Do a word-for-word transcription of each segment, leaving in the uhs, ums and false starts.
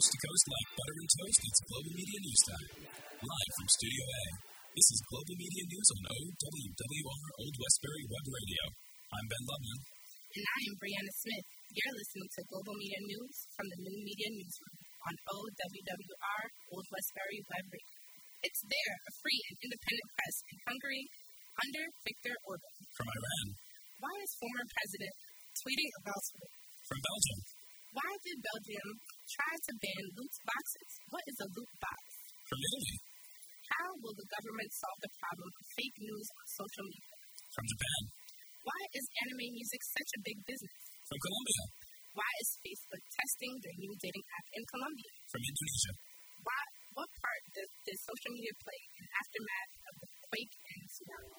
Coast to coast like butter and toast, it's Global Media News Time. Live from Studio A, this is Global Media News on O W W R Old Westbury Web Radio. I'm Ben Loveman. And I am Brianna Smith. You're listening to Global Media News from the New Media Newsroom on O W W R Old Westbury Web Radio. It's there, a free and independent press in Hungary under Viktor Orban. From Iran. Why is former president tweeting about Twitter? From Belgium. Why did Belgium try to ban loot boxes? What is a loot box? From Italy. How will the government solve the problem of fake news on social media? From Japan. Why is anime music such a big business? From Colombia. Why is Facebook testing their new dating app in Colombia? From Indonesia. Why, what part does, does social media play in the aftermath of the quake and tsunami?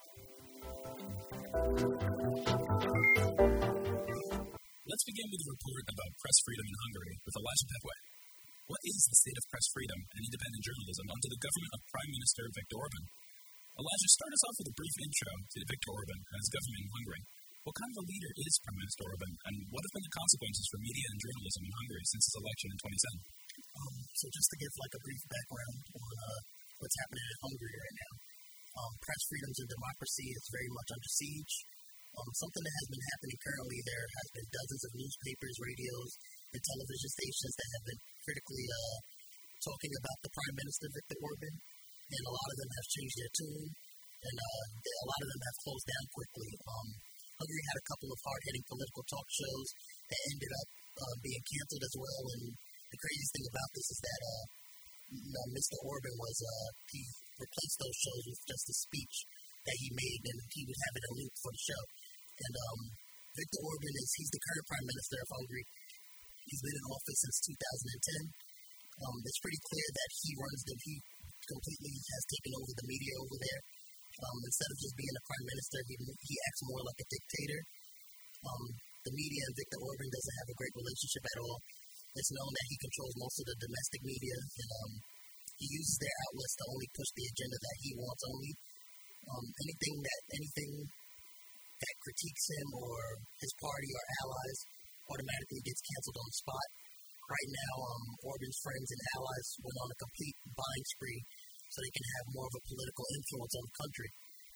Let's begin with a report about press freedom in Hungary with Elijah Petway. What is the state of press freedom and independent journalism under the government of Prime Minister Viktor Orban? Elijah, start us off with a brief intro to Viktor Orban and his government in Hungary. What kind of a leader is Prime Minister Orban, and what have been the consequences for media and journalism in Hungary since his election in twenty seven? Um, so just to give like a brief background on uh, what's happening in Hungary right now, um, press freedoms and democracy is very much under siege. Um, something that has been happening currently, there has been dozens of newspapers, radios, and television stations that have been critically uh, talking about the Prime Minister, Viktor Orban, and a lot of them have changed their tune, and uh, a lot of them have closed down quickly. Um, Hungary had a couple of hard-hitting political talk shows that ended up uh, being canceled as well, and the craziest thing about this is that uh, you know, Mister Orban was, uh, he replaced those shows with just a speech that he made, and he would have it a link for the show. And um, Viktor Orban is, he's the current Prime Minister of Hungary. He's been in office since two thousand ten. Um, it's pretty clear that he runs the, he completely has taken over the media over there. Um, instead of just being a Prime Minister, he, he acts more like a dictator. Um, the media and Viktor Orban doesn't have a great relationship at all. It's known that he controls most of the domestic media, and um, he uses their outlets to only push the agenda that he wants only. Um, anything that anything that critiques him or his party or allies automatically gets canceled on the spot. Right now, um, Orban's friends and allies went on a complete buying spree so they can have more of a political influence on the country.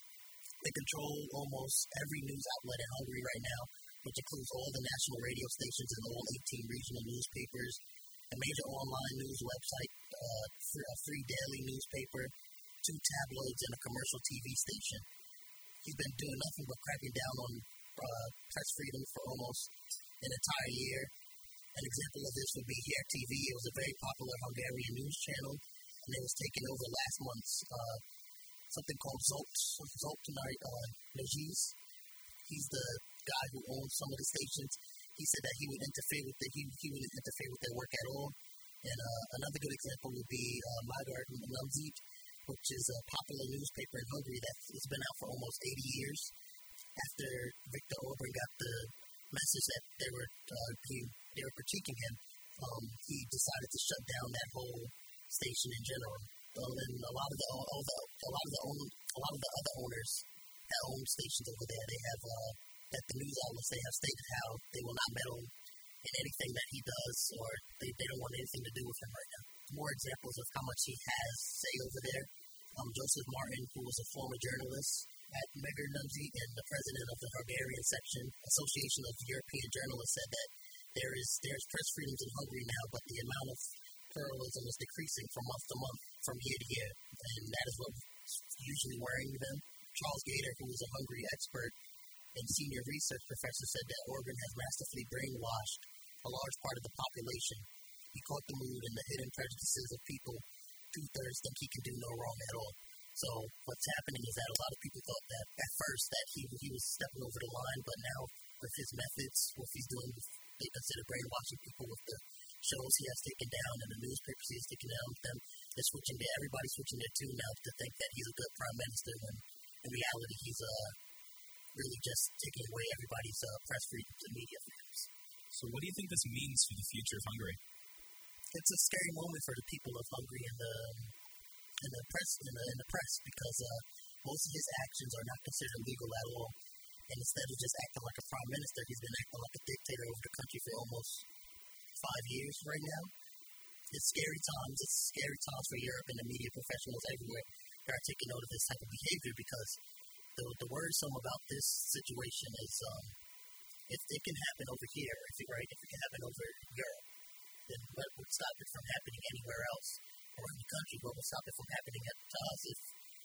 They control almost every news outlet in Hungary right now, which includes all the national radio stations and all eighteen regional newspapers, a major online news website, uh, a free daily newspaper, two tabloids, and a commercial T V station. He's been doing nothing but cracking down on uh, press freedom for almost an entire year. An example of this would be Here T V. It was a very popular Hungarian news channel, and it was taken over last month. Uh, something called Zolt, Zoltányi uh, Nagy. He's the guy who owns some of the stations. He said that he would interfere with the, he, he wouldn't interfere with their work at all. And uh, another good example would be uh, Magyar Nemzet, which is a popular newspaper in Hungary that's been out for almost eighty years. After Viktor Orban got the message that they were uh, he, they were critiquing him, um, he decided to shut down that whole station in general. Um, and a lot of the all the a lot of the own, a lot of the other owners that own stations over there, they have uh, that the news outlets they have stated how they will not meddle in anything that he does, or they, they don't want anything to do with him right now. More examples of how much he has say over there. Um, Joseph Martin, who was a former journalist at Magyar Nemzet and the president of the Hungarian section Association of European Journalists, said that there is there's press freedoms in Hungary now, but the amount of pluralism is decreasing from month to month, from year to year, and that is what's usually worrying them. Charles Gator, who is a Hungary expert and senior research professor, said that Orban has masterfully brainwashed a large part of the population. He caught the mood and the hidden prejudices of people. Two-thirds think he can do no wrong at all. So what's happening is that a lot of people thought that at first that he he was stepping over the line, but now with his methods, what he's doing, they consider brainwashing people with the shows he has taken down and the newspapers he has taken down with them. They're switching their, everybody's switching their tune now to think that he's a good prime minister, when in reality he's uh, really just taking away everybody's uh, press freedoms and media freedoms. So what do you think this means for the future of Hungary? It's a scary moment for the people of Hungary and the in the press in the, in the press because uh, most of his actions are not considered legal at all. And instead of just acting like a prime minister, he's been acting like a dictator over the country for almost five years right now. it's scary times. It's scary times for Europe and the media professionals everywhere that are taking note of this type of behavior because the the worrisome about this situation is um, if it can happen over here, if it, right, if it can happen over Europe, then what would stop it from happening anywhere else around the country? What would stop it from happening to us if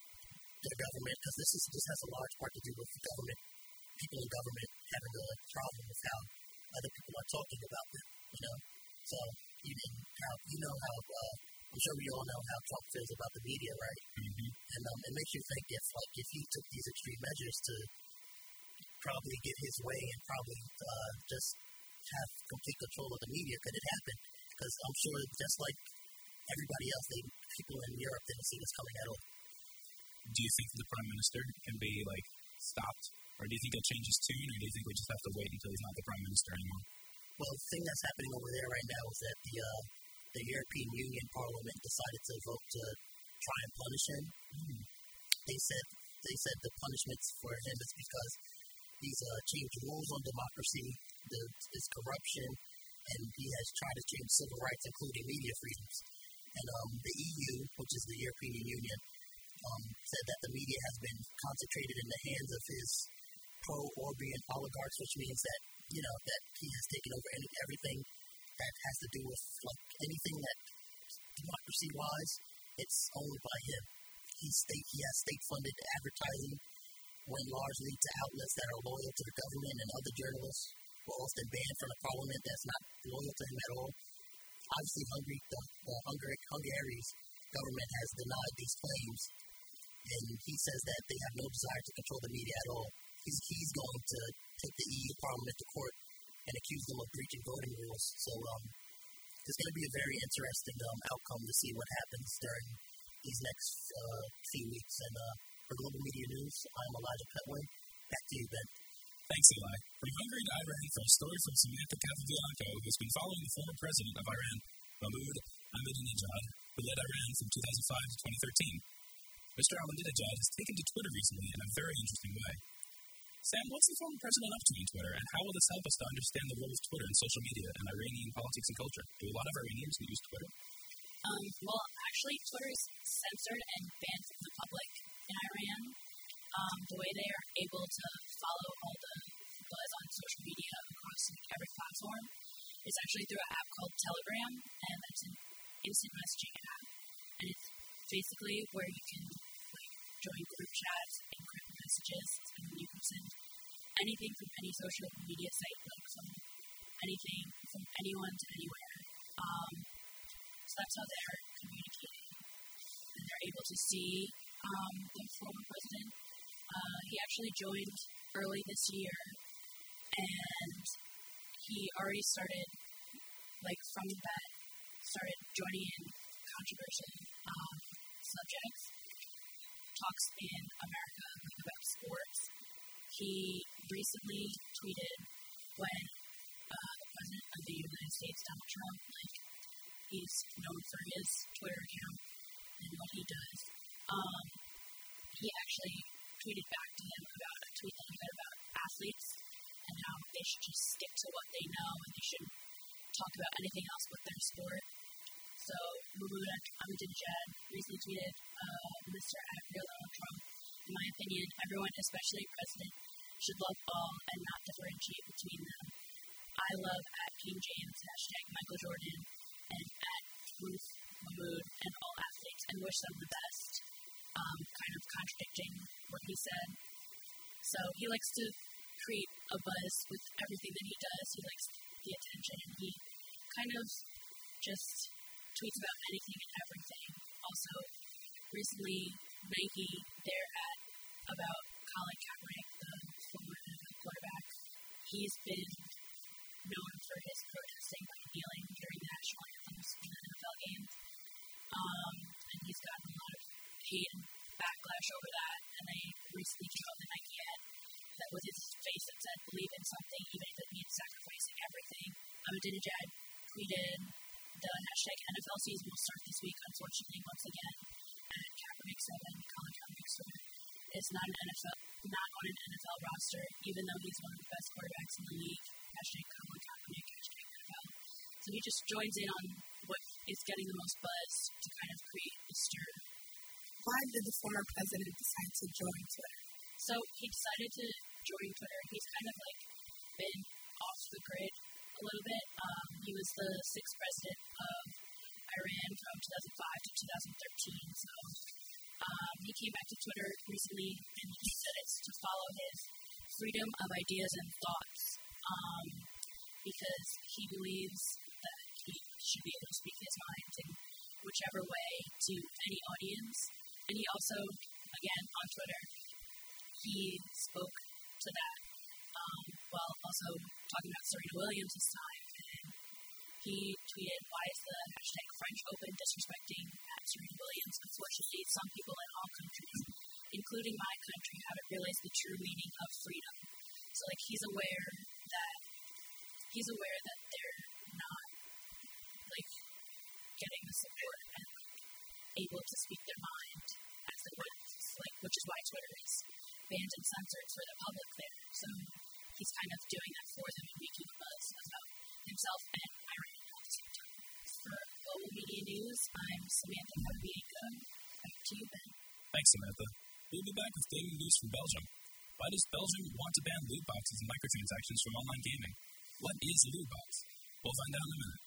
the government, because this is this has a large part to do with the government, people in government having a problem with how other people are talking about them, you know? So, you know how, you know how uh, I'm sure we all know how Trump feels about the media, right? Mm-hmm. And um, it makes you think if, like, if he took these extreme measures to probably get his way and probably uh, just have complete control of the media, could it happen? Because I'm sure just like everybody else, they, people in Europe didn't see this coming at all. Do you think the prime minister can be, like, stopped? Or do you think he'll change his tune, or do you think we just have to wait until he's not the prime minister anymore? Well, the thing that's happening over there right now is that the uh, the European Union Parliament decided to vote to try and punish him. Mm. They said they said the punishments for him is because he's uh, changed rules on democracy, the his corruption, and he has tried to change civil rights, including media freedoms. And um, the E U, which is the European Union, um, said that the media has been concentrated in the hands of his pro-Orban oligarchs, which means that, you know, that he has taken over any, everything that has to do with, like, anything that democracy-wise, it's owned by him. He state he has state-funded advertising, went largely to outlets that are loyal to the government, and other journalists were often banned from the parliament that's not loyal to him at all. Obviously, Hungary, the, the Hungary, Hungary's government has denied these claims, and he says that they have no desire to control the media at all. He's, he's going to take the E U Parliament to court and accuse them of breaching voting rules. So um, it's going to be a very interesting um, outcome to see what happens during these next uh, few weeks. And uh, for Global Media News, I'm Elijah Petway. Back to you, Ben. Thanks, Eli. From Hungary to Iran for a story from Samantha Capavianco, who's been following the former president of Iran, Mahmoud Ahmadinejad, who led Iran from two thousand five to twenty thirteen. Mister Ahmadinejad has taken to Twitter recently in a very interesting way. Sam, what's the former president up to on Twitter, and how will this help us to understand the role of Twitter in social media and Iranian politics and culture? Do a lot of Iranians who use Twitter? Um, well, actually, Twitter is censored and banned from the public in Iran. Um, the way they are able to follow all the buzz on social media across every platform is actually through an app called Telegram, and that's an instant messaging app. And it's basically where you can like join group chats, encrypt messages, and you can send anything from any social media site, like from anything from anyone to anywhere. Um, so that's how they're communicating, and they're able to see um, the former president. Uh, he actually joined early this year, and he already started, like from that, started joining in controversial um, subjects, talks in America about sports. He recently tweeted when uh, the president of the United States, Donald Trump, like he's known for his Twitter account and what he does. Um, he actually tweeted back to him about a tweet that he had about athletes and how they should just stick to what they know and they shouldn't talk about anything else but their sport. So, Mahmoud Ahmadinejad recently tweeted, uh, Mister Real Donald Trump, in my opinion, everyone, especially President, should love all and not differentiate between them. I love at King James, hashtag Michael Jordan, and at Ruth Mahmoud and all athletes, and wish them the best. Um, kind of contradicting what he said. So he likes to create a buzz with everything that he does. He likes the attention, and he kind of just tweets about anything and everything. Also, recently, Nike, they're at about Colin Kaepernick, the former N F L quarterback. He's been known for his protesting by kneeling during the national anthems in the N F L games. Um, and he's gotten a lot of hate and backlash over that, and they recently came out with a Nike ad that with his face that said, believe in something, even if it means sacrificing everything. Ahmadinejad tweeted, the hashtag N F L season will start this week, unfortunately, once again, at Kaepernick seven, Colin Kaepernick seven. It's not an N F L, not on an N F L roster, even though he's one of the best quarterbacks in the league. Hashtag Colin Kaepernick, hashtag N F L. So he just joins in on what is getting the most buzz to kind of create the stir. Why did the former president decide to join Twitter? So he decided to join Twitter. He's kind of like been off the grid a little bit. Um, he was the sixth president of Iran from two thousand five to two thousand thirteen. So um, he came back to Twitter recently, and he said it's to follow his freedom of ideas and thoughts, um, because he believes that he should be able to speak his mind in whichever way to any audience. And he also, again, on Twitter, he spoke to that um, while also talking about Serena Williams this time. And he tweeted, "Why is the hashtag French Open disrespecting at Serena Williams? Unfortunately, some people in all countries, including my country, haven't realized the true meaning of freedom." So, like, he's aware that he's aware that they're not, like, getting the support and able to speak their mind as they would, like, which is why Twitter is banned and censored for the public there. So he's kind of doing that for them and making a buzz about himself and Iran at the same time. For Global Media News, I'm Samantha Barbiega. Back to you, Ben. Thanks, Samantha. We'll be back with daily news from Belgium. Why does Belgium want to ban loot boxes and microtransactions from online gaming? What is a loot box? We'll find out in a minute.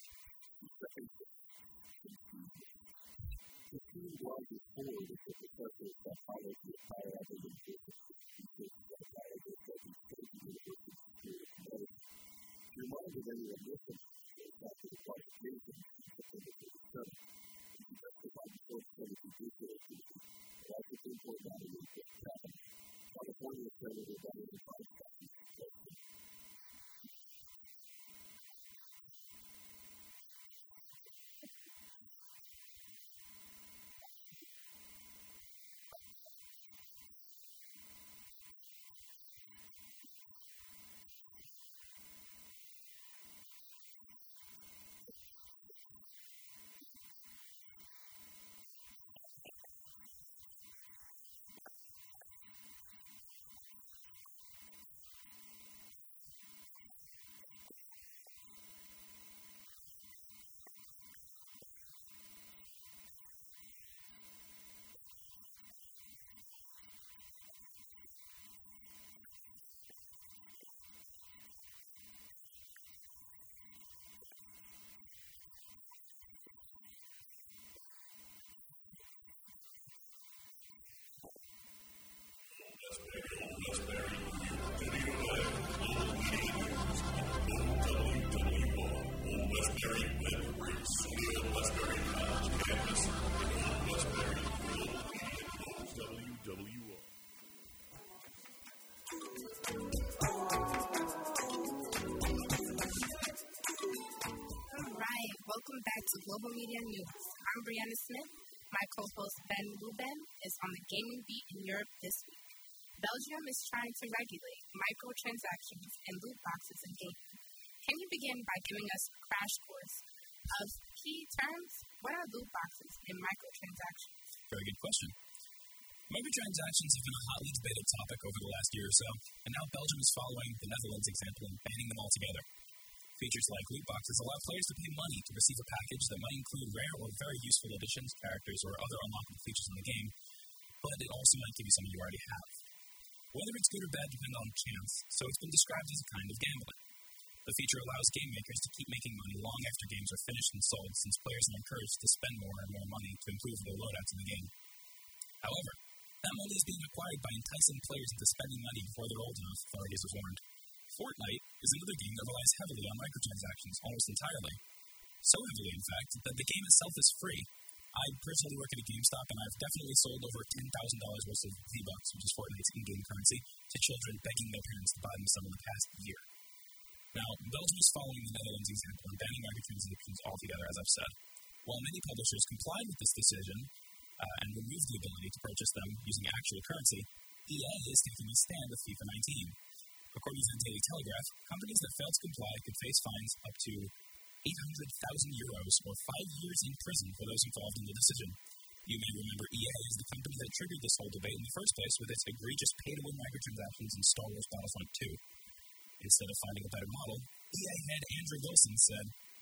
Welcome back to Global Media News. I'm Brianna Smith. My co-host Ben Luben is on the gaming beat in Europe this week. Belgium is trying to regulate microtransactions and loot boxes in gaming. Can you begin by giving us a crash course of key terms? What are loot boxes and microtransactions? Very good question. Microtransactions have been a hotly debated topic over the last year or so, and now Belgium is following the Netherlands example and banning them altogether. Features like loot boxes allow players to pay money to receive a package that might include rare or very useful additions, characters, or other unlockable features in the game, but it also might give you something you already have. Whether it's good or bad depends on chance, so it's been described as a kind of gambling. The feature allows game makers to keep making money long after games are finished and sold, since players are encouraged to spend more and more money to improve their loadouts in the game. However, that money is being acquired by enticing players into spending money before they're old enough, authorities have warned. Fortnite is another game that relies heavily on microtransactions, almost entirely. So heavily, in fact, that the game itself is free. I personally work at a GameStop, and I've definitely sold over ten thousand dollars worth of V-Bucks, which is Fortnite's in-game currency, to children begging their parents to buy them some in the past year. Now, Belgium is following the Netherlands example and banning microtransactions altogether, as I've said. While many publishers complied with this decision uh, and removed the ability to purchase them using actual currency, E A is taking a stand with FIFA nineteen. According to the Daily Telegraph, companies that fail to comply could face fines up to eight hundred thousand euros or five years in prison for those involved in the decision. You may remember E A is the company that triggered this whole debate in the first place with its egregious pay-to-win microtransactions in Star Wars Battlefront two. Instead of finding a better model, E A head Andrew Wilson said,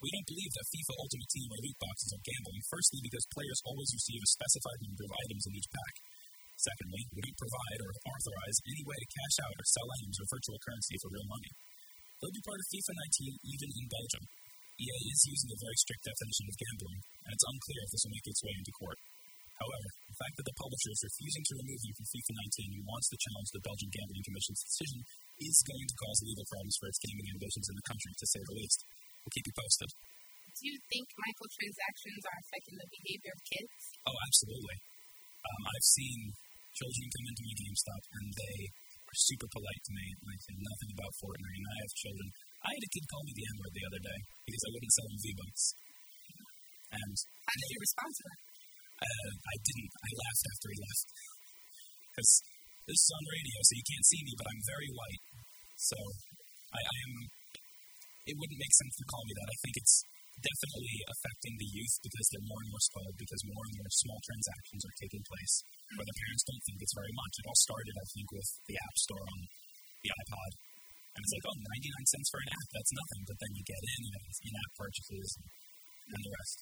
We don't believe that FIFA Ultimate Team or loot boxes are gambling, firstly because players always receive a specified number of items in each pack. Secondly, we don't provide or authorize any way to cash out or sell items or virtual currency for real money. They'll be part of FIFA nineteen even in Belgium. E A is using a very strict definition of gambling, and it's unclear if this will make its way into court. However, the fact that the publisher is refusing to remove them from FIFA nineteen and wants to challenge the Belgian Gambling Commission's decision is going to cause legal problems for its gaming ambitions in the country, to say the least. We'll keep you posted. Do you think microtransactions are affecting the behavior of kids? Oh, absolutely. Um, I've seen children come into my GameStop and they are super polite to me and I say nothing about Fortnite. And I have children. I had a kid call me the N-word the other day because I wouldn't sell him V-Bucks. And how did you respond to that? Uh, I didn't. I laughed after he left. Because this is on radio, so you can't see me, but I'm very white. So I, I am. It wouldn't make sense to call me that. I think it's definitely affecting the youth because they're more and more spoiled because more and more small transactions are taking place where the parents don't think it's very much. It all started, I think, with the App Store on the iPod. And it's like, oh, ninety-nine cents for an app, that's nothing. But then you get in, and it's in-app purchases and, and the rest.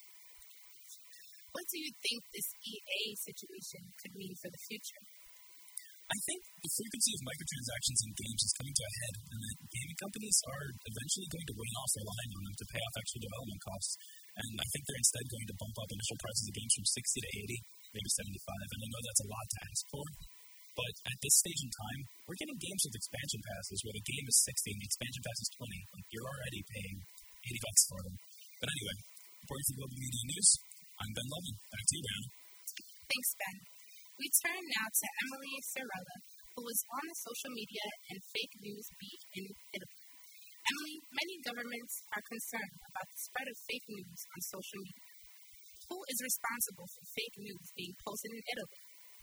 What do you think this E A situation could mean for the future? I think the frequency of microtransactions in games is coming to a head, and that gaming companies are eventually going to wean off relying on them to pay off extra development costs. And I think they're instead going to bump up initial prices of games from sixty to eighty, maybe seventy-five. And I know that's a lot to ask for, but at this stage in time, we're getting games with expansion passes where the game is sixty and the expansion pass is twenty. Like, you're already paying eighty bucks for them. But anyway, reporting for Global Media News, I'm Ben Lovin. Back to you, Brianna. Thanks, Ben. We turn now to Emily Cirella, who was on the social media and fake news beat in Italy. Emily, many governments are concerned about the spread of fake news on social media. Who is responsible for fake news being posted in Italy?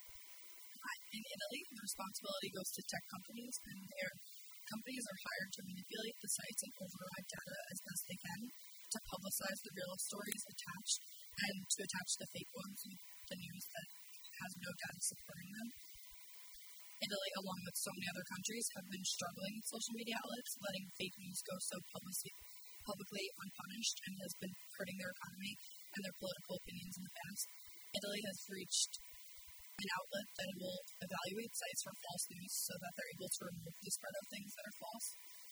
In Italy, the responsibility goes to tech companies, and their companies are hired to manipulate the sites and override data as best they can to publicize the real stories attached and to attach the fake ones with the news that has no data supporting them. Italy, along with so many other countries, have been struggling with social media outlets, letting fake news go so publicly, publicly unpunished, and has been hurting their economy and their political opinions in the past. Italy has reached an outlet that will evaluate sites for false news so that they're able to remove the spread of things that are false.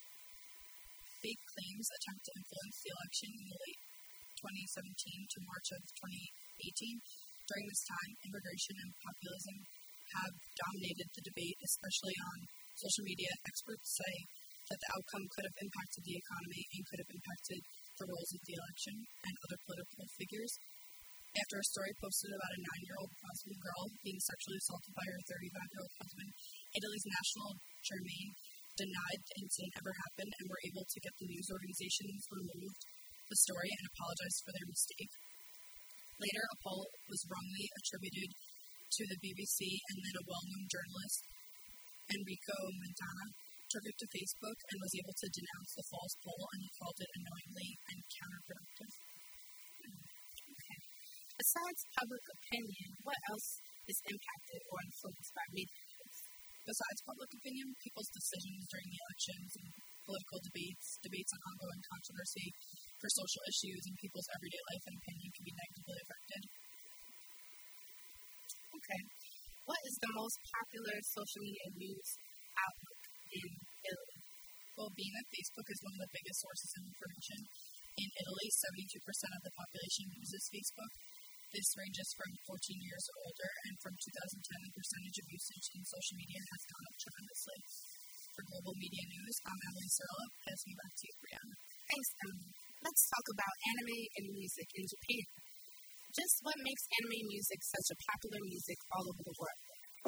Fake claims attempt to influence the election in the late twenty seventeen to March of twenty eighteen. During this time, immigration and populism have dominated the debate, especially on social media. Experts say that the outcome could have impacted the economy and could have impacted the roles of the election and other political figures. After a story posted about a nine-year-old Muslim girl being sexually assaulted by her thirty-five-year-old husband, Italy's national Germain denied the incident ever happened and were able to get the news organizations removed the story and apologized for their mistake. Later, a poll was wrongly attributed to the B B C, and then a well-known journalist, Enrico Mentana, took it to Facebook and was able to denounce the false poll, and he called it annoyingly and counterproductive. Okay. Besides public opinion, what else is impacted or influenced by media? Besides public opinion, people's decisions during the elections and political debates, debates on ongoing controversy for social issues, and people's everyday life and opinion can be negatively affected. Okay. What is the most popular social media news outlet in Italy? Well, being that Facebook is one of the biggest sources of information in Italy, seventy-two percent of the population uses Facebook. This ranges from fourteen years or older, and from two thousand ten, the percentage of usage in social media has gone up tremendously. For Global Media News, I'm Emily Cirilla. Passing back to you, Brianna. Thanks, Emily. Let's talk about anime and music in Japan. Just what makes anime music such a popular music all over the world?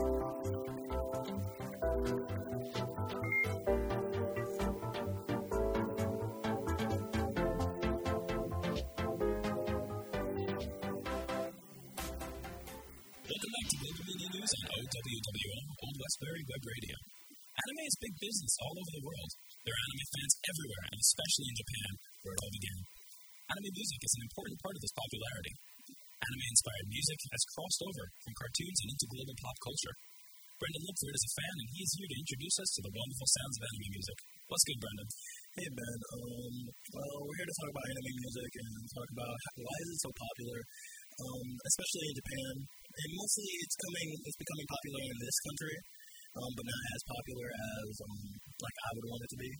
Welcome back to Global Media News on O W W L, Old Westbury Web Radio. Anime is big business all over the world. There are anime fans everywhere, and especially in Japan, where it all began. Anime music is an important part of this popularity. Anime-inspired music has crossed over from cartoons and into global pop culture. Brendan Lipford is a fan, and he is here to introduce us to the wonderful sounds of anime music. What's good, Brendan? Hey Ben, um, well, we're here to talk about anime music and talk about how, why is it so popular, um, especially in Japan. And mostly it's coming, it's becoming popular in this country, um, but not as popular as um, like I would want it to be.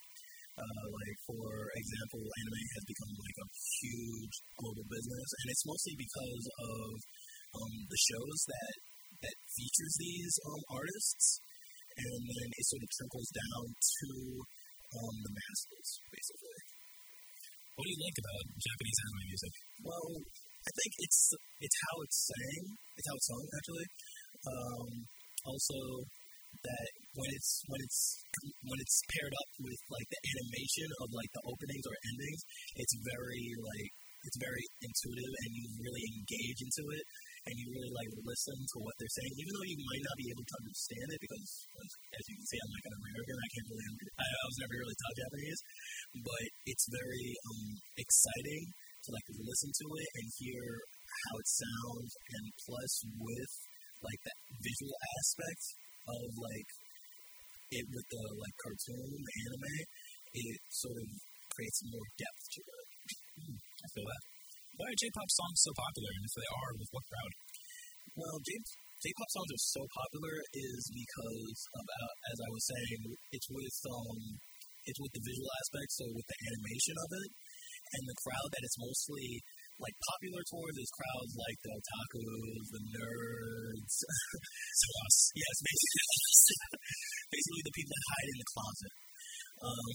Uh, like for example, anime has become like a huge global business, and it's mostly because of um, the shows that that features these um, artists, and then it sort of trickles down to um, the masses, basically. What do you like about Japanese anime music? Well, I think it's it's how it's sang, it's how it's sung actually. Um, also, that when it's when it's when it's paired up with like the animation of like the openings or endings, it's very like it's very intuitive, and you really engage into it, and you really like listen to what they're saying, even though you might not be able to understand it because, as you can see, I'm like an American. I can't really under, I, I was never really taught Japanese, but it's very um, exciting to like listen to it and hear how it sounds, and plus with like that visual aspect of like it with the like cartoon, the anime, it sort of creates more depth to it. Mm, I feel that. Why are J-pop songs so popular, and if they are, with what crowd? Well, J J-pop songs are so popular is because about as I was saying, it's with um it's with the visual aspect, so with the animation of it, and the crowd that it's mostly like popular towards is crowds like the otakus, the nerds. So us. Yes, basically, basically the people that hide in the closet. Um,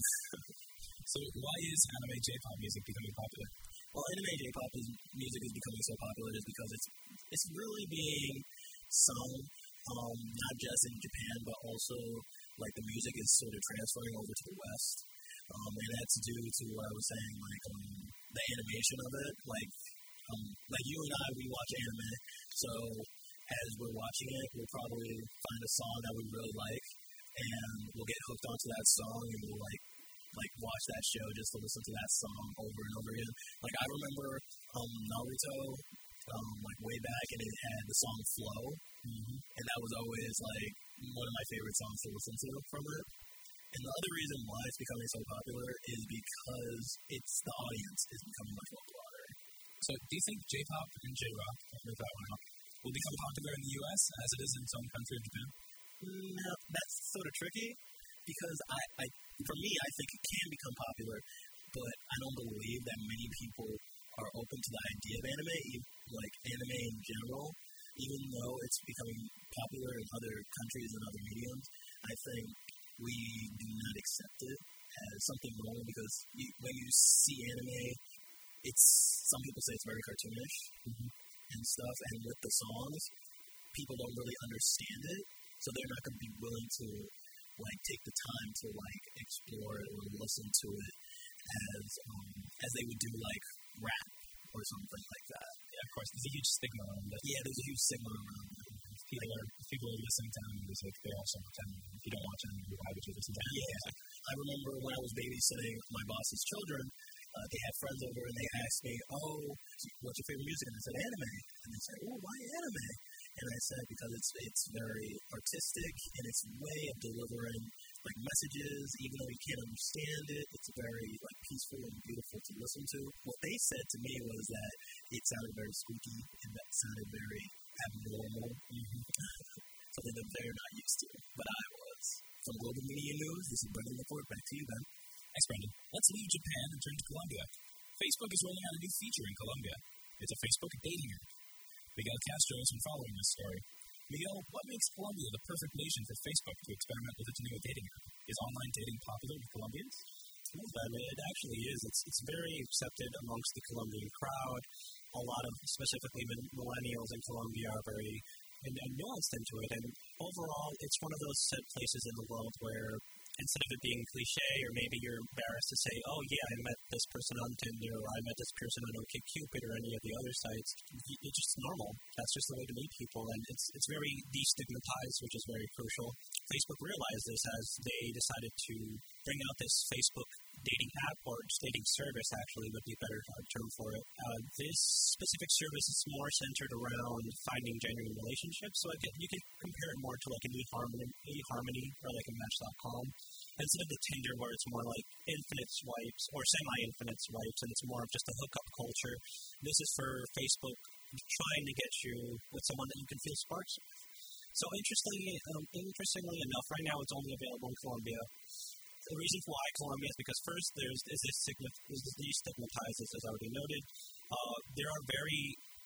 so why is anime J-pop music becoming popular? Well, anime J-pop is, music is becoming so popular is because it's it's really being sung, um, not just in Japan, but also like the music is sort of transferring over to the West. Um, and that's due to what I was saying, like um, the animation of it. Like, um, like you and I, we watch anime, so as we're watching it, we'll probably find a song that we really like, and we'll get hooked onto that song, and we'll like like watch that show just to listen to that song over and over again. Like I remember um, Naruto, um, like way back, and it had the song Flow, mm-hmm. and that was always like one of my favorite songs to listen to from it. And the other reason why it's becoming so popular is because it's the audience is becoming much more broader. So do you think J-pop and J-rock, if that one out, will become popular in the U S as it is in its own country of Japan? No, that's sort of tricky because I, I, for me, I think it can become popular, but I don't believe that many people are open to the idea of anime, like anime in general, even though it's becoming popular in other countries and other mediums. I think we do not accept it as something normal because you, when you see anime, it's some people say it's very cartoonish mm-hmm. and stuff, and with the songs, people don't really understand it, so they're not going to be willing to like take the time to like explore it or listen to it as um, as they would do like rap or something like that. Yeah, of course, there's a huge stigma around it. Yeah, there's a huge stigma around it. People are people are listening to anime music. They also pretend if you don't watch anime, why would you listen to anime? Yeah, I remember when I was babysitting my boss's children, uh, they had friends over and they asked me, "Oh, what's your favorite music?" And I said, "Anime." And they said, "Oh, why anime?" And I said, because it's it's very artistic in its way of delivering like messages, even though you can't understand it. It's very like peaceful and beautiful to listen to. What they said to me was that it sounded very squeaky and that sounded very abnormal, mm-hmm. something that they're not used to. But I was. From Global Media News, this is Brendan LaForte. Back to you, Ben. Thanks, Brendan. Let's leave Japan and turn to Colombia. Facebook is rolling out a new feature in Colombia. It's a Facebook dating app. Miguel Castro has been following this story. Miguel, what makes Colombia the perfect nation for Facebook to experiment with its new dating app? Is online dating popular with Colombians? Well, Ben, it actually is. It's it's very accepted amongst the Colombian crowd. A lot of, specifically millennials in Colombia, are very and, and nuanced into it. And overall, it's one of those set places in the world where instead of it being cliche, or maybe you're embarrassed to say, oh yeah, I met this person on Tinder, or I met this person on OkCupid, or any of the other sites, it's just normal. That's just the way to meet people, and it's it's very destigmatized, which is very crucial. Facebook realized this as they decided to bring out this Facebook dating app, or dating service actually would be a better term for it. Uh, this specific service is more centered around finding genuine relationships. So again, you can compare it more to like an eHarmony, eHarmony or like a Match dot com. Instead of the Tinder where it's more like infinite swipes or semi-infinite swipes and it's more of just a hookup culture, this is for Facebook trying to get you with someone that you can feel sparks with. So interestingly, um, interestingly enough, right now it's only available in Colombia. The reason why Colombia is because first there's is this destigmatized, as already noted. Uh, there are very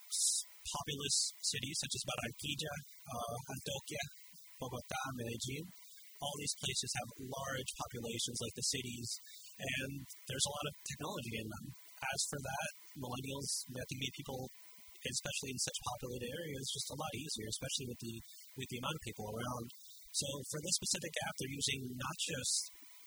populous cities such as Barranquilla, uh, Antioquia, Bogotá, Medellin. All these places have large populations like the cities, and there's a lot of technology in them. As for that, millennials, I think meet people, especially in such populated areas, just a lot easier, especially with the with the amount of people around. So for this specific app, they're using not just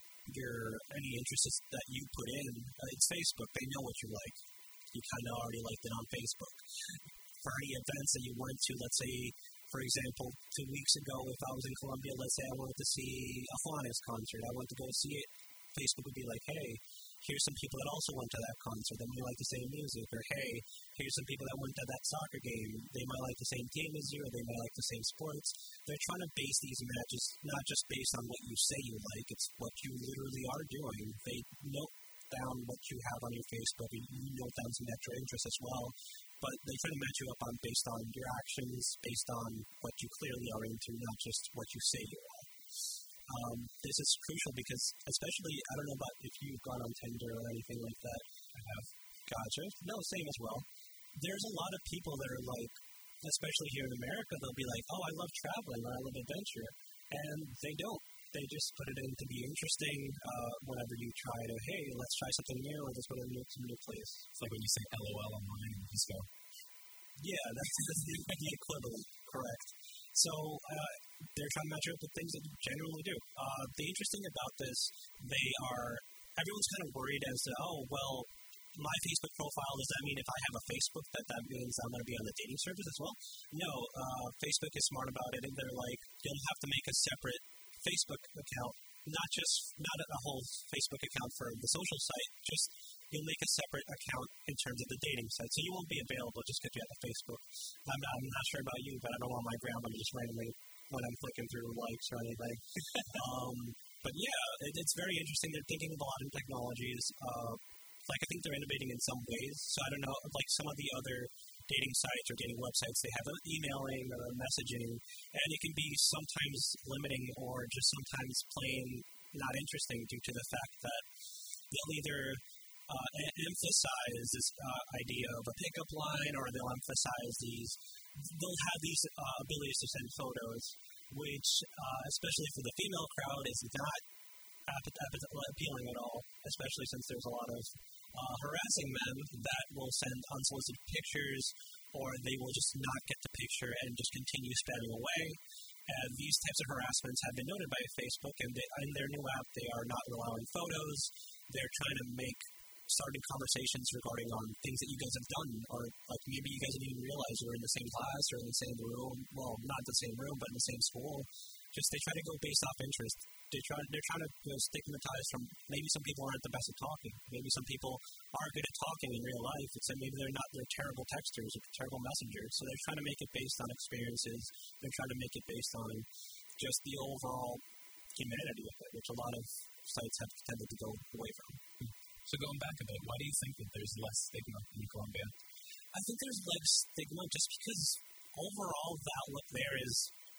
your any interests that you put in. Uh, it's Facebook. They know what you like. You kind of already liked it on Facebook. For any events that you went to, let's say, for example, two weeks ago, if I was in Colombia, let's say I wanted to see a Juanes concert, I wanted to go see it, Facebook would be like, hey, here's some people that also went to that concert, that may like the same music, or hey, here's some people that went to that soccer game, they might like the same team as you, or they might like the same sports. They're trying to base these matches not just based on what you say you like, it's what you literally are doing. They note down what you have on your Facebook, and you note down some extra interests as well. But they try to match you up on based on your actions, based on what you clearly are into, not just what you say you are. Um, this is crucial because, especially, I don't know about if you've gone on Tinder or anything like that. I have. Gotcha. No, same as well. There's a lot of people that are like, especially here in America, they'll be like, oh, I love traveling or I love adventure. And they don't. They just put it in to be interesting uh, whenever you try to, hey, let's try something new, or let's go to a new, to a new place. It's like when you say LOL online and you just go, yeah, that's, that's the, the equivalent, correct. So uh, they're trying to match up with things that you generally do. Uh, the interesting about this, they are, everyone's kind of worried as to, oh, well, my Facebook profile, does that mean if I have a Facebook that that means I'm going to be on the dating service as well? No, uh, Facebook is smart about it, and they're like, you'll have to make a separate Facebook account, not just, not a whole Facebook account for the social site, just you'll make a separate account in terms of the dating site. So you won't be available just because you have a Facebook. I'm not, I'm not sure about you, but I don't want my grandma to just randomly, when I'm clicking through likes or anything. um, but yeah, it, it's very interesting. They're thinking of a lot of technologies. Uh, like I think they're innovating in some ways. So I don't know, like some of the other dating sites or dating websites, they have emailing or messaging, and it can be sometimes limiting or just sometimes plain not interesting due to the fact that they'll either uh, emphasize this uh, idea of a pickup line, or they'll emphasize these, they'll have these uh, abilities to send photos, which, uh, especially for the female crowd, is not appealing at all, especially since there's a lot of uh, harassing men that will send unsolicited pictures, or they will just not get the picture and just continue spamming away. Uh, these types of harassments have been noted by Facebook, and they, in their new app, they are not allowing photos. They're trying to make starting conversations regarding on things that you guys have done, or like maybe you guys didn't even realize you were in the same class or in the same room. Well, not the same room, but in the same school. Just they try to go based off interest. They try, they're trying to you know, stigmatize from maybe some people aren't the best at talking. Maybe some people are good at talking in real life, except maybe they're not. They're terrible texters or terrible messengers. So they're trying to make it based on experiences. They're trying to make it based on just the overall humanity of it, which a lot of sites have tended to go away from. So going back a bit, why do you think that there's less stigma in Colombia? I think there's less stigma just because overall the outlook there is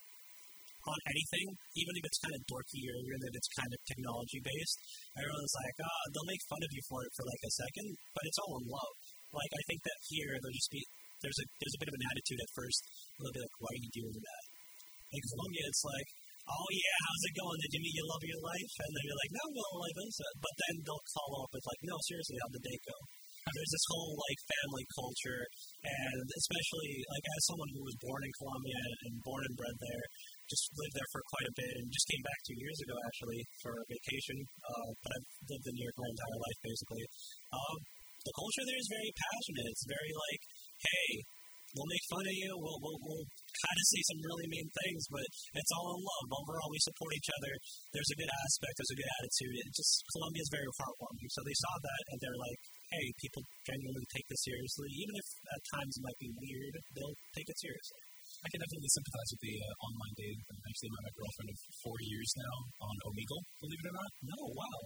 on anything, even if it's kind of dorky or even if it's kind of technology based. Everyone's like, ah, oh, they'll make fun of you for it for like a second, but it's all in love. Like I think that here there'll just be there's a there's a bit of an attitude at first. They'll be like, why are you doing that? In Colombia, it's like, oh yeah, how's it going? Did you meet your love of your life? And then you're like, no, well, like this. But then they'll follow up with like, no, seriously, how'd the date go? There's this whole like family culture, and especially like as someone who was born in Colombia and born and bred there, just lived there for quite a bit and just came back two years ago actually for a vacation. Uh, but I've lived in New York my entire life basically. Um, the culture there is very passionate. It's very like, hey, we'll make fun of you. We'll, we'll, we'll kind of say some really mean things, but it's all in love. Overall, we support each other. There's a good aspect. There's a good attitude. It just Colombia is very heartwarming. So they saw that, and they're like, hey, people genuinely take this seriously. Even if at times it might be weird, they'll take it seriously. I can definitely sympathize with the uh, online dating thing. I've actually met my girlfriend of four years now on Omegle, believe it or not. No, wow.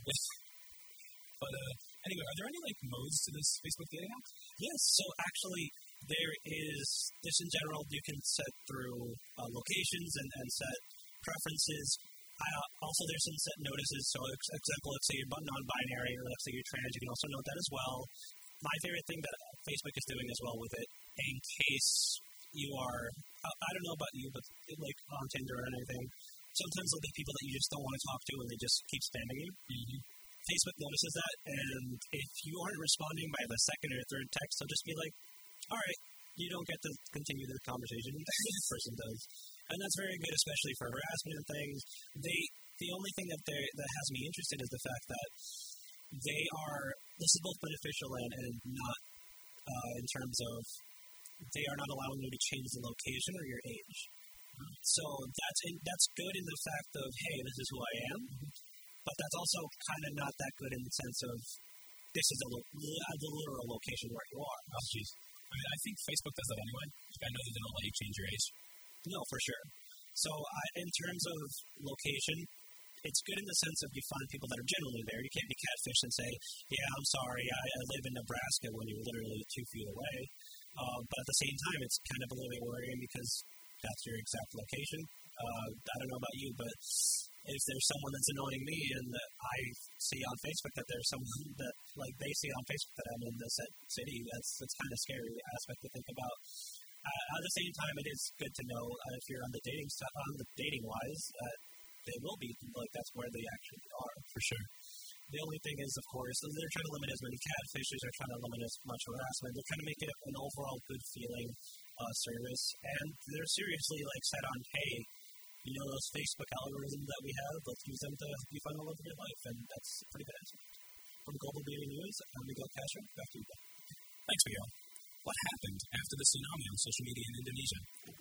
But uh, anyway, are there any like modes to this Facebook dating app? Yes, so actually there is, this in general, you can set through uh, locations and, and set preferences. I, uh, also, there's some set notices. So, ex- example, let's say you're non-binary, or let's say you're trans, you can also note that as well. My favorite thing that Facebook is doing as well with it, in case you are, I, I don't know about you, but like on Tinder or anything, sometimes there'll be people that you just don't want to talk to and they just keep spamming you. Mm-hmm. Facebook notices that, and if you aren't responding by the second or third text, they'll just be like, all right, you don't get to continue the conversation. This person does. And that's very good, especially for harassment and things. They, the only thing that they that has me interested is the fact that they are, this is both beneficial and, and not uh, in terms of, they are not allowing you to change the location or your age. Mm-hmm. So that's in, that's good in the fact of, hey, this is who I am. Mm-hmm. But that's also kind of not that good in the sense of, this is a, lo- the literal location where you are. Oh, jeez. I mean, I think Facebook does that anyway. I know that they don't let you change your age. No, for sure. So I, in terms of location, it's good in the sense of you find people that are genuinely there. You can't be catfished and say, yeah, I'm sorry, I, I live in Nebraska when you're literally two feet away. Uh, but at the same time, it's kind of a little bit worrying because that's your exact location. Uh, I don't know about you, but if there's someone that's annoying me and that I see on Facebook that there's someone that, like, they see on Facebook that I'm in this city, that's that's kind of scary aspect to think about. Uh, at the same time, it is good to know uh, if you're on the dating stuff, on the dating wise, that they will be like that's where they actually are for sure. The only thing is, of course, they're trying to limit as many catfishes. They're trying to limit as much harassment. They're trying to make it an overall good feeling uh, service, and they're seriously like set on, hey, you know those Facebook algorithms that we have? Let's use them to help you find the love of your life, and that's a pretty good answer. From Global Beauty News, I'm Miguel Castro. Back to you. Thanks, Miguel. What happened after the tsunami on social media in Indonesia?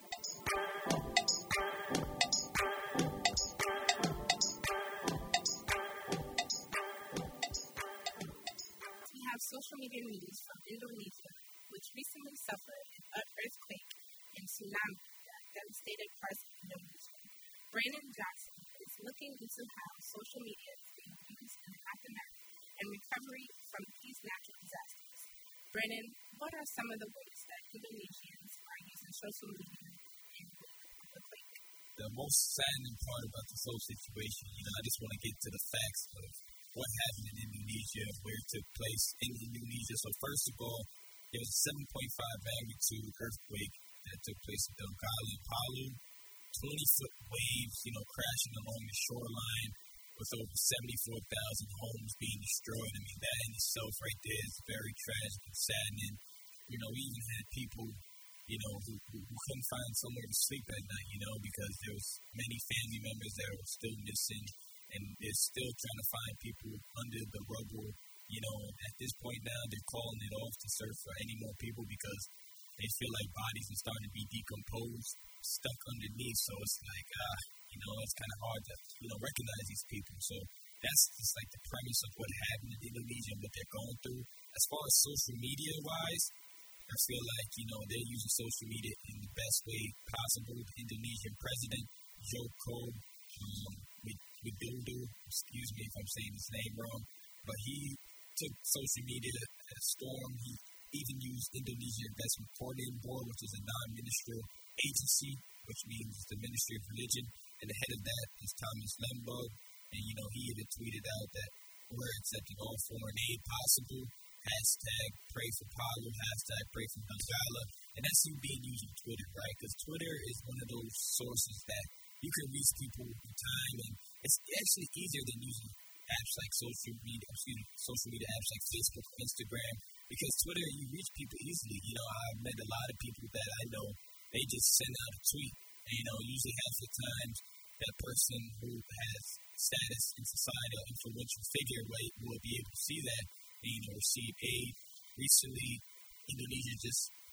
We have social media news from Indonesia, which recently suffered an earthquake and tsunami that devastated parts of Indonesia. Brandon Jackson is looking into how social media is being used in the aftermath and recovery from these natural disasters. Brandon, what are some of the ways that Indonesians are using social media in the quake? The most saddening part about this whole situation, you know, I just want to get to the facts of what happened in Indonesia, where it took place in Indonesia. So first of all, there was a seven point five magnitude earthquake that took place in Donggala, Palu. twenty-foot waves, you know, crashing along the shoreline with over seventy-four thousand homes being destroyed. I mean, that in itself right there is very tragic and saddening. You know, we even had people, you know, who, who, who couldn't find somewhere to sleep at night, you know, because there was many family members that were still missing, and they're still trying to find people under the rubble. You know, at this point now, they're calling it off to search for any more people because they feel like bodies are starting to be decomposed, stuck underneath. So it's like, uh, you know, it's kind of hard to, you know, recognize these people. So that's just like the premise of what happened in Indonesia and what they're going through. As far as social media-wise, I feel like, you know, they're using social media in the best way possible. The Indonesian president, Joko um, Widodo, excuse me if I'm saying his name wrong, but he took social media at a storm. He even used Indonesia Investment Coordinating Board, which is a non-ministerial agency, which means the Ministry of Religion, and the head of that is Thomas Lembog, and, you know, he even tweeted out that we're accepting all foreign aid possible, hashtag pray for Palu, hashtag pray for Donggala, and that's you being used on Twitter, right? Because Twitter is one of those sources that you can reach people in time, and it's actually easier than using apps like social media, excuse me, social media apps like Facebook, Instagram, because Twitter, you reach people easily. You know, I've met a lot of people that I know, they just send out a tweet, and, you know, usually half the times that person who has status in society or influential figure will, will be able to see that and, you know, receive aid. Recently, Indonesia just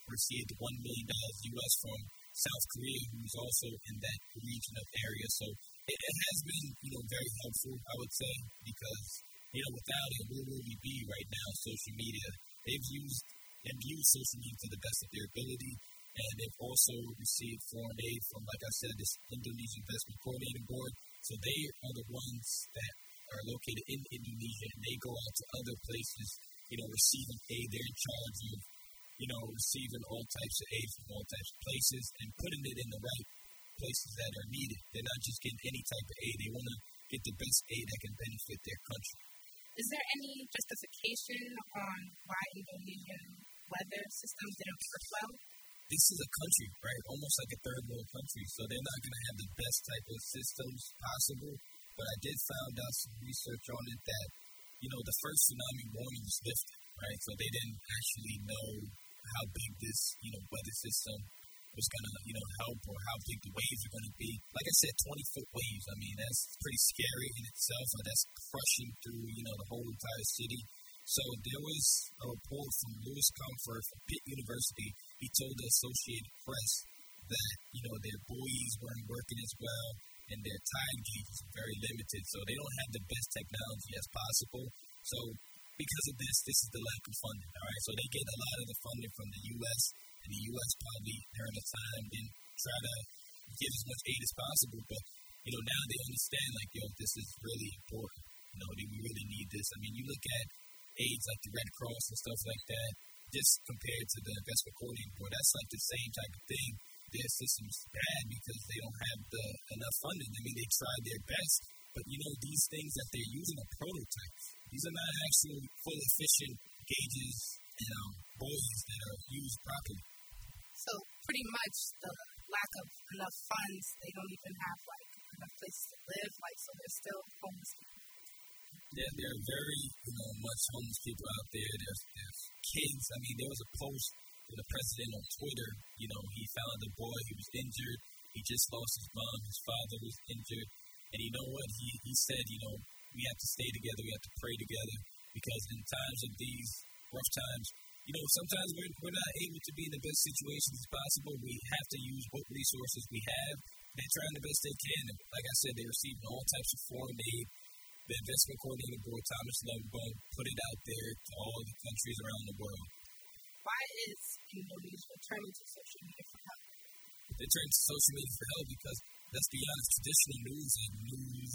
received one million dollars U S from South Korea, who's also in that region of area. So it, it has been, you know, very helpful, I would say, because, you know, without it, where would we be right now? Social media, they've used and used social media to the best of their ability, and they've also received foreign aid from, like I said, this Indonesian Investment Coordinating Board. So they are the ones that are located in Indonesia, and they go out to other places, you know, receiving aid. They're in charge of, you know, receiving all types of aid from all types of places and putting it in the right places that are needed. They're not just getting any type of aid. They want to get the best aid that can benefit their country. Is there any justification on why Indonesian weather systems didn't work well? This is a country, right? Almost like a third world country. So they're not going to have the best type of systems possible. But I did find out some research on it that, you know, the first tsunami warning was lifted, right? So they didn't actually know how big this, you know, weather system was going to, you know, help, or how big the waves are going to be. Like I said, twenty-foot waves. I mean, that's pretty scary in itself. Or that's crushing through, you know, the whole entire city. So there was a report from Louis Comfort from Pitt University. He told the Associated Press that, you know, their buoys weren't working as well, and their tide gauges are very limited. So they don't have the best technology as possible. So because of this, this is the lack of funding, all right? So they get a lot of the funding from the U S, and the U S probably during the time didn't try to give as much aid as possible. But, you know, now they understand, like, yo, this is really important. You know, we really need this. I mean, you look at aids like the Red Cross and stuff like that, just compared to the Investment Coordinating Board, that's like the same type of thing. Their system's bad because they don't have the enough funding. I mean, they tried their best, but, you know, these things that they're using are prototypes. These are not actual fully efficient gauges and um, buoys that are used properly. So pretty much the lack of enough funds, they don't even have, like, enough places to live, like, so they're still homeless people. Yeah, there are very, you know, much homeless people out there. There's, there's kids. I mean, there was a post from the president on Twitter. You know, he found a boy. He was injured. He just lost his mom. His father was injured. And you know what? He, he said, you know, we have to stay together. We have to pray together. Because in times of these rough times, you know, sometimes we're, we're not able to be in the best situations as possible. We have to use what resources we have. They're trying the best they can. And like I said, they're receiving all types of foreign aid. The Investment Coordinating Board, Thomas Lovebone, put it out there to all the countries around the world. Why is Indonesia turning to social media for help? They're turning to social media for help because, let's be honest, traditional news and news,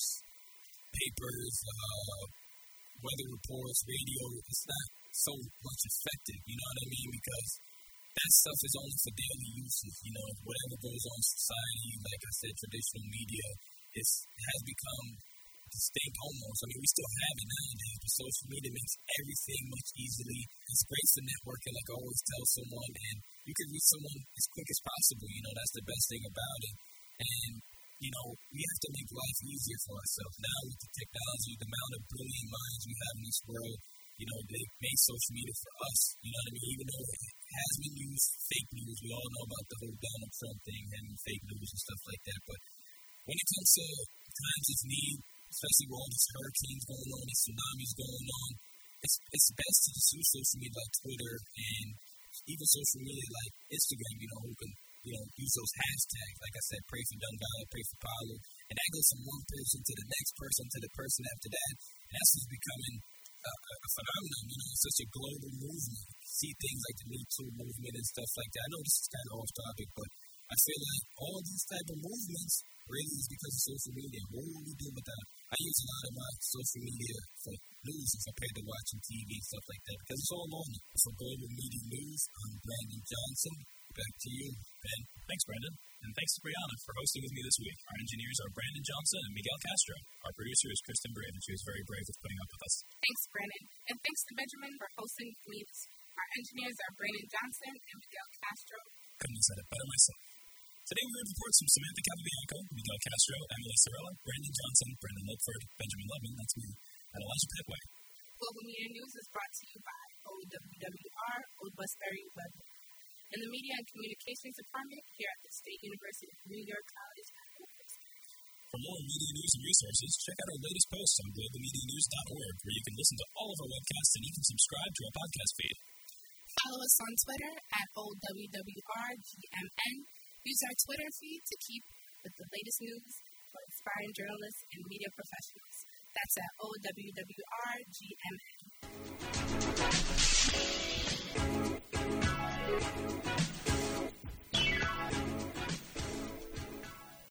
papers, uh, weather reports, radio, it's not so much effective, you know what I mean? Because that stuff is only for daily uses, you know, whatever goes on in society, like I said, traditional media, it's, it has become distinct almost. I mean, we still have it nowadays, but social media makes everything much easily. It's great for networking, like I always tell someone, and you can reach someone as quick as possible. You know, that's the best thing about it. And, you know, we have to make life easier for ourselves. Now with the technology, the amount of brilliant minds we have in this world, you know, they made social media for us. You know what I mean? Even though it has been used, fake news, we all know about the whole Donald Trump thing, having fake news and stuff like that. But when it comes to times of need, especially with all these hurricanes going on, these tsunamis going on, it's it's best to just use social media like Twitter and even social media like Instagram, you know, who can, you know, use those hashtags. Like I said, pray for Young Dollar, pray for Paulo. And that goes from one person to the next person to the person after that. And that's just becoming a, a phenomenon, you know, it's such a global movement. See things like the Me Too movement and stuff like that. I know this is kind of off topic, but I feel like all these type of movements really is because of social media. What would we do without? I use a lot of my social media for news as compared to watching T V and stuff like that because it's all on it. For Global Media News, I'm Brandon Johnson. Back to you, Ben. Thanks, Brandon. And thanks to Brianna for hosting with me this week. Our engineers are Brandon Johnson and Miguel Castro. Our producer is Kristen Brave, and she was very brave with putting up with us. Thanks, Brandon. And thanks to Benjamin for hosting with me. Our engineers are Brandon Johnson and Miguel Castro. Couldn't have said it better myself. Today we heard reports from Samantha Capabianco, Miguel Castro, Emily Sorella, Brandon Johnson, Brendan Lipford, Benjamin Levin, that's me, and Elijah Petway. Global Media News is brought to you by O W W R, Old Westbury Web, and the Media and Communications Department here at the State University of New York College at University. For more media news and resources, check out our latest posts on global media news dot org, where you can listen to all of our webcasts and even subscribe to our podcast feed. Follow us on Twitter at O W W R G M N. Use our Twitter feed to keep with the latest news for aspiring journalists and media professionals. That's at O W W R G M N.